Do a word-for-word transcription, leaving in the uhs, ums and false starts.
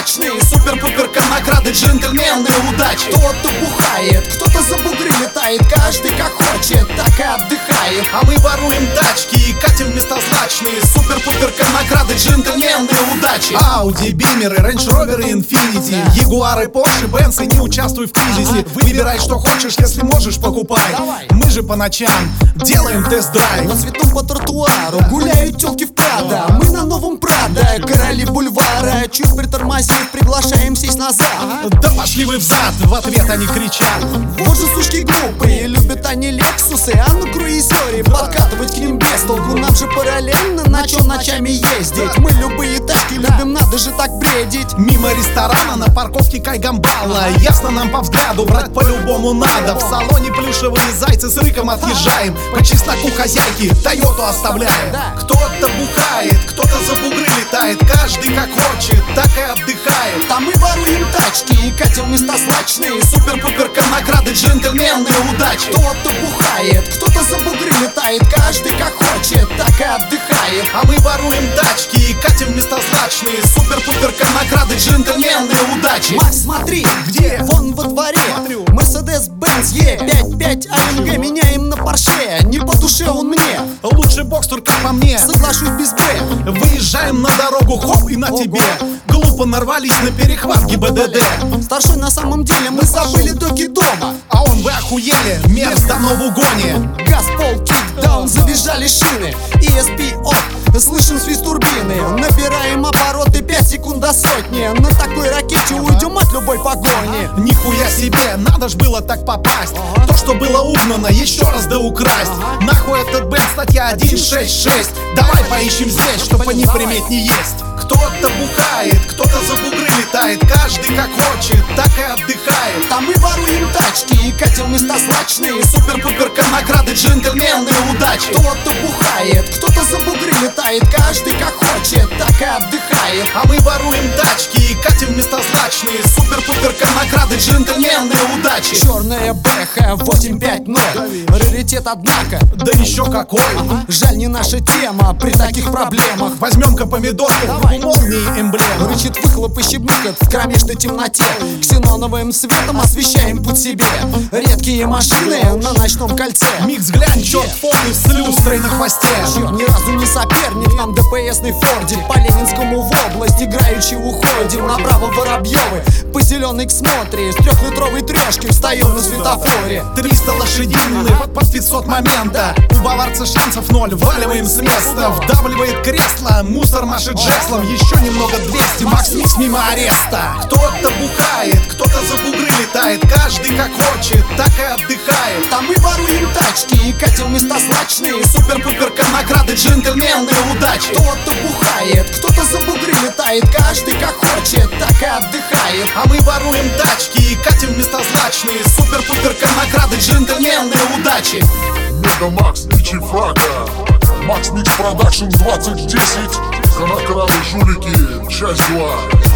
злачные, супер-пуперка награды, джентльмены, удачи. Кто-то бухает, кто-то за бугры летает, каждый как хочет, так и отдыхает. А мы воруем тачки и катим в места злачные, супер-пуперка награды, джентльмены, удачи. Ауди, Бимеры, Рейндж Роверы, Инфинити, Ягуары, Порше, Бенцы, не участвуй в кризисе. Выбирай, что хочешь, если можешь, покупай. Мы же по ночам делаем тест-драйв. На цветном по тротуару гуляют тёлки в Прадо. Мы на новом Прадо, короли бульвара. Чуть притормозив, приглашаем сесть назад. Да пошли вы взад, в ответ они кричат. Вот же сушки глупые, любят они Лексусы, а на круизере подкатывать к ним без толку. Нам же параллельно на чем ночами ездить. Мы любые тачки любим, надо же так бредить. Мимо ресторана на парковке Кайгамбала. Ясно нам по взгляду, брать по-любому надо. В салоне плюшевые зайцы с рыком отъезжаем. По чесноку хозяйки Тойоту оставляем. Кто-то бухает, кто-то за бугры летает, каждый как хочет, так и отдыхает. Там мы воруем тачки и катим в места злачные, супер-пуперка награды, джентльмены, удачи. Кто-то бухает, кто-то за бугры летает, каждый как хочет, так и отдыхает. А мы воруем тачки и катим в места злачные, супер-пуперка награды, джентльмены, удачи. Макс, смотри, где? Вон во дворе. Мерседес-Бенц Е пять пять А М Г меняем на Порше. Не по душе он мне, лучший бокстер, как по мне. Соглашусь без Б. Выезжаем на дорогу, хоп, и на Ого. тебе. Глупо нарвались на перехват ГИБДД. Старшой, на самом деле мы забыли доки дома. А он, вы охуели, мерз давно в угоне. Газ, пол, кикдаун, завизжали шины. И эс пи оф, слышим свист турбины. Набираем обороты пять секунд до сотни. На такой ракете уйдем от любой погони. Нихуя себе, надо ж было так попасть. Ага. То, что было угнано, еще раз да украсть. Ага. Нахуй этот бэнд, статья один шесть шесть. Давай поищем здесь, чтоб они приметь не есть. Кто-то бухает, кто-то за бугры летает, каждый как хочет, так и отдыхает. Там мы воруем тачки и катим в места злачные, супер-пуперка награды, джентльмены, удачи. Кто-то бухает, кто-то за бугры летает, каждый как хочет, так и отдыхает. А мы воруем тачки и катим в места злачные, супер-пуперка награды, джентльмены, удачи. Черная Бэха восемь пять ноль, раритет однако. Да еще какой. Ага. Жаль, не наша тема при таких проблемах. Возьмем-ка помидорку, в молнии эмблема. Рычит выхлоп и щебникает в кромешной темноте. Ксеноновым светом освещаем путь себе. Редкие машины на ночном кольце. Микс, глянь, черт, фоны с люстрой на хвосте. Черт, ни разу не соперник нам ДПСный фордик. По Ленинскому в область играючи уходим. Направо Воробьевы, по зеленой к смотре. С трехлитровой трешки встаем на светофоре. Триста лошадиных под пятьсот момента. У баварца шансов ноль, валиваем с места. Вдавливает кресло, мусор машет жезлом. Еще немного двести, Макс Микс мимо ареста. Кто-то бухает, кто-то за бугры летает, каждый как хочет, так и отдыхает. Там мы воруем тачки и катим в места злачные, супер-пуперка награды, джентльмены, удачи. Кто-то бухает, кто-то за бугры летает, каждый как хочет, так и отдыхает. А мы воруем тачки и катим в места злачные, супер-пуперка награды, джентльмены, удачи. Мега Макс, Ничи Фрага, Макс Микс Продакшн двадцать десять, Конокрады жулики, часть два.